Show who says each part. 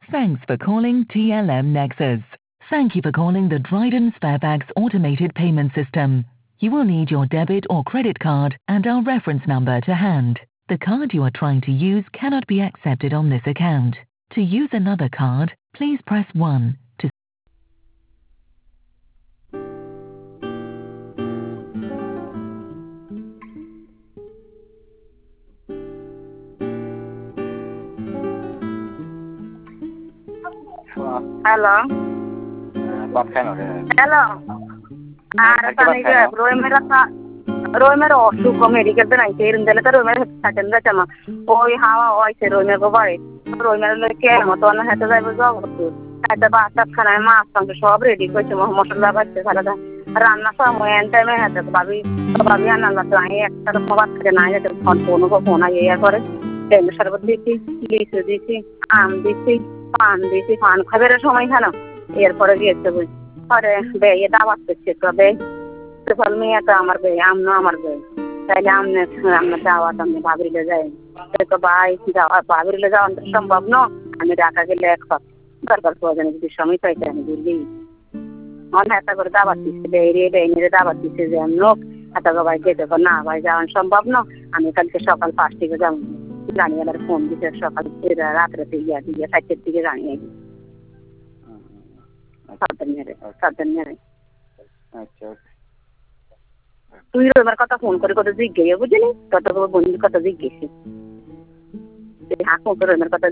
Speaker 1: Thanks for calling TLM Nexus. Thank you for calling the Dryden Sparebags automated payment system. You will need your debit or credit card and our reference number to hand. The card you are trying to use cannot be accepted on this account. To use another card, please press 1. To
Speaker 2: Hello.
Speaker 3: Bắp cái nào đây?
Speaker 2: Hello. Roimer অসুখ medical তো নাই এরন্দলে তো রোমের হাতেন যাচামা ওই হাওয়া ওইছে রোমের গোবারে রোমের লেকে মতন হাতে যাইব যাও হাতে বাসাত খানায় মাছ মাংস সব রেডি করেছে মশলা বাজছে সারাদা রান্না সময় এন টাইমে হাতে ভাবি আনালা তো আমি একটা খাবার খেতে না যেতে ফোন ইয়ে করে তেল শরবত দিছি লিচু দিছি আম দিছি পান খাবার সময় খানো এরপরে গিয়েছে বুঝ পরে বেয়ে দাওয়াত করছে তবে মেয়েটা আমার বে আমনো আমার বে তাইলে আমরা দাওয়াত আমি ভাবিলে যাই তো ভাই যাওয়া ভাবিলে যাওয়া সম্ভব ন আমি ঢাকা গেলে এক দরকার প্রয়োজন যদি সময় পাইতে আমি বুঝলি অনেক একটা করে দাওয়াত দিচ্ছে বেয়ে দাওয়াত দিচ্ছে যে লোক এত ভাই যেতে না ভাই যাওয়া সম্ভব ন আমি কালকে সকাল 5 থেকে যাবো জানিয়ে ফোন দিতে সকাল রাত্রে দিয়ে 4টার দিকে জানিয়ে সাবধানে
Speaker 3: আচ্ছা
Speaker 2: তুই রবিবার কথা ফোন করে কত জিজ্ঞেস বুঝলি কত বন্ধুর কথা জিজ্ঞেস হাঁ ফোন করে রবিবার কথা